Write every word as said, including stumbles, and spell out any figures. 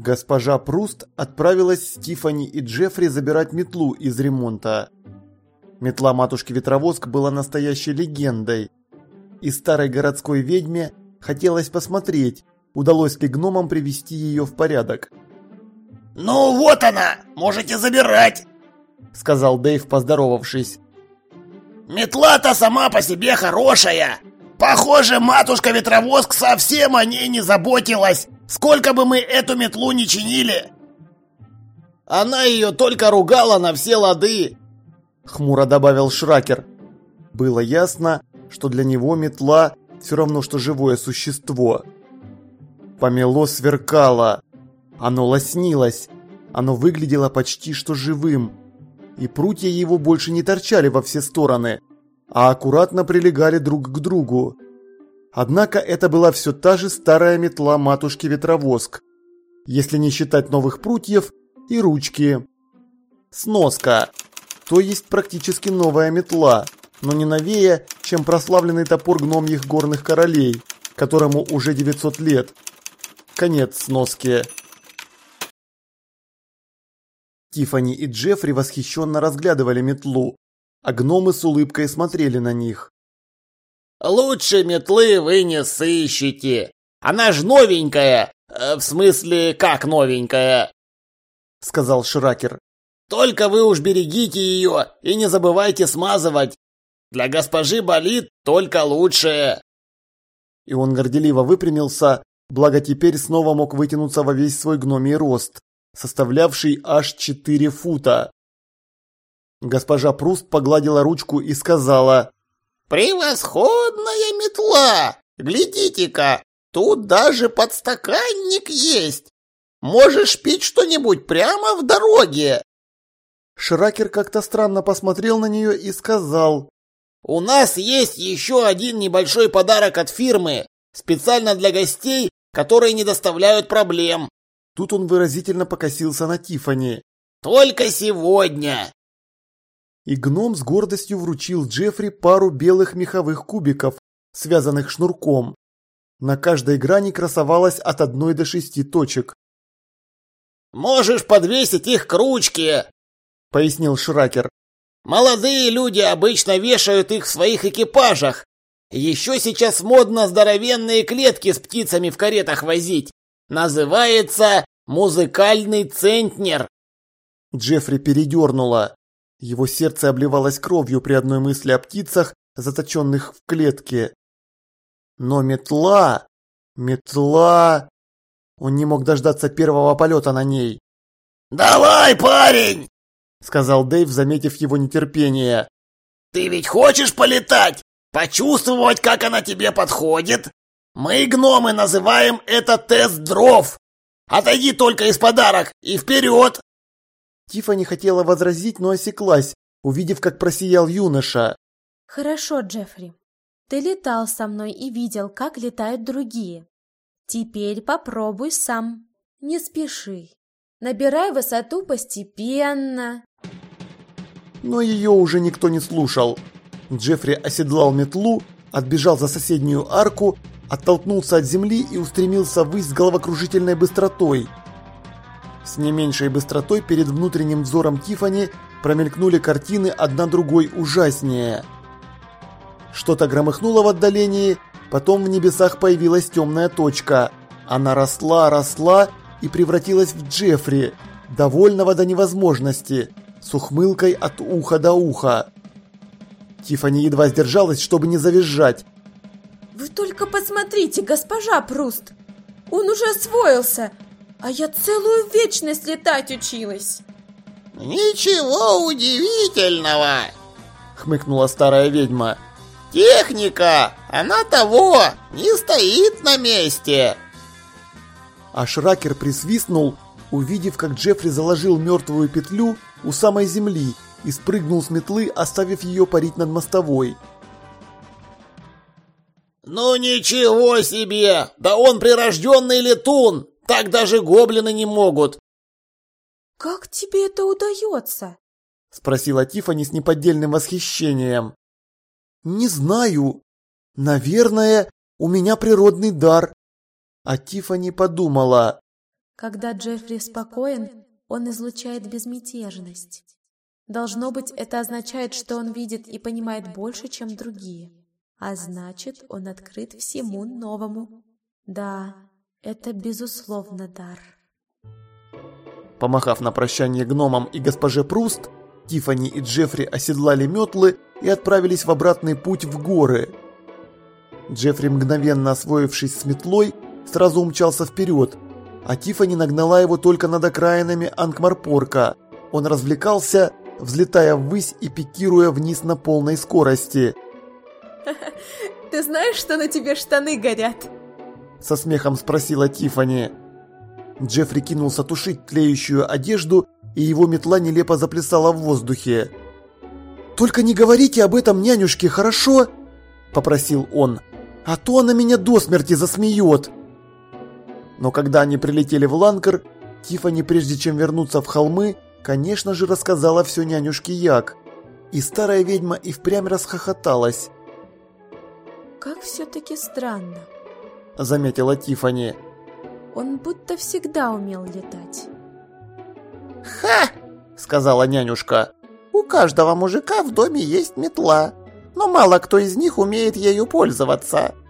Госпожа Пруст отправилась с Тиффани и Джеффри забирать метлу из ремонта. Метла матушки-ветровоск была настоящей легендой. И старой городской ведьме хотелось посмотреть, удалось ли гномам привести ее в порядок. «Ну вот она, можете забирать», — сказал Дэйв, поздоровавшись. «Метла-то сама по себе хорошая. Похоже, матушка-ветровоск совсем о ней не заботилась, сколько бы мы эту метлу ни чинили». «Она ее только ругала на все лады», — хмуро добавил Шракер. Было ясно, что для него метла все равно, что живое существо. Помело сверкало, оно лоснилось, оно выглядело почти что живым, и прутья его больше не торчали во все стороны, а аккуратно прилегали друг к другу. Однако это была все та же старая метла матушки-ветровоск, если не считать новых прутьев и ручки. Сноска, то есть практически новая метла, но не новее, чем прославленный топор гномьих горных королей, которому уже девятьсот лет. Конец сноски. Тиффани и Джеффри восхищенно разглядывали метлу, а гномы с улыбкой смотрели на них. «Лучше метлы вы не сыщете. Она ж новенькая. В смысле, как новенькая?» — сказал Шракер. «Только вы уж берегите ее и не забывайте смазывать. Для госпожи Болит только лучшее». И он горделиво выпрямился, благо теперь снова мог вытянуться во весь свой гномий рост, составлявший аж четыре фута. Госпожа Пруст погладила ручку и сказала: «Превосходная метла! Глядите-ка, тут даже подстаканник есть. Можешь пить что-нибудь прямо в дороге». Шракер как-то странно посмотрел на нее и сказал: «У нас есть еще один небольшой подарок от фирмы, специально для гостей, которые не доставляют проблем». Тут он выразительно покосился на Тиффани. «Только сегодня!» И гном с гордостью вручил Джеффри пару белых меховых кубиков, связанных шнурком. На каждой грани красовалось от одной до шести точек. «Можешь подвесить их к ручке», — пояснил Шракер. «Молодые люди обычно вешают их в своих экипажах. Еще сейчас модно здоровенные клетки с птицами в каретах возить. Называется музыкальный центнер». Джеффри передернуло. Его сердце обливалось кровью при одной мысли о птицах, заточенных в клетке. Но метла... метла... Он не мог дождаться первого полета на ней. «Давай, парень!» — сказал Дэйв, заметив его нетерпение. «Ты ведь хочешь полетать? Почувствовать, как она тебе подходит? Мы, гномы, называем это тест дров. Отойди только из подарок и вперед!» Тиффани хотела возразить, но осеклась, увидев, как просиял юноша. «Хорошо, Джеффри. Ты летал со мной и видел, как летают другие. Теперь попробуй сам. Не спеши. Набирай высоту постепенно». Но ее уже никто не слушал. Джеффри оседлал метлу, отбежал за соседнюю арку, оттолкнулся от земли и устремился ввысь с головокружительной быстротой. С не меньшей быстротой перед внутренним взором Тиффани промелькнули картины одна другой ужаснее. Что-то громыхнуло в отдалении, потом в небесах появилась темная точка. Она росла, росла и превратилась в Джеффри, довольного до невозможности, с ухмылкой от уха до уха. Тиффани едва сдержалась, чтобы не завизжать. «Вы только посмотрите, госпожа Пруст! Он уже освоился, а я целую вечность летать училась!» «Ничего удивительного!» — хмыкнула старая ведьма. «Техника, она того, не стоит на месте!» А Шракер присвистнул, увидев, как Джеффри заложил мертвую петлю у самой земли и спрыгнул с метлы, оставив ее парить над мостовой. «Ну ничего себе! Да он прирожденный летун! Так даже гоблины не могут!» «Как тебе это удается?» — спросила Тиффани с неподдельным восхищением. «Не знаю. Наверное, у меня природный дар». А Тиффани подумала: Когда Джеффри спокоен, он излучает безмятежность. Должно быть, это означает, что он видит и понимает больше, чем другие. А значит, он открыт всему новому. Да, это безусловно дар. Помахав на прощание гномам и госпоже Пруст, Тиффани и Джеффри оседлали метлы и отправились в обратный путь в горы. Джеффри, мгновенно освоившись с метлой, сразу умчался вперед, а Тиффани нагнала его только над окраинами Анкмарпорка. Он развлекался, взлетая ввысь и пикируя вниз на полной скорости. «Ты знаешь, что на тебе штаны горят?» Со смехом спросила Тиффани. Джеффри кинулся тушить тлеющую одежду, и его метла нелепо заплясала в воздухе. «Только не говорите об этом нянюшке, хорошо?» – попросил он. «А то она меня до смерти засмеет!» Но когда они прилетели в Ланкар, Тиффани, прежде чем вернуться в холмы, конечно же, рассказала все нянюшке Як. И старая ведьма и впрямь расхохоталась. «Как все-таки странно», – заметила Тиффани. «Он будто всегда умел летать». «Ха!» – сказала нянюшка. «У каждого мужика в доме есть метла, но мало кто из них умеет ею пользоваться.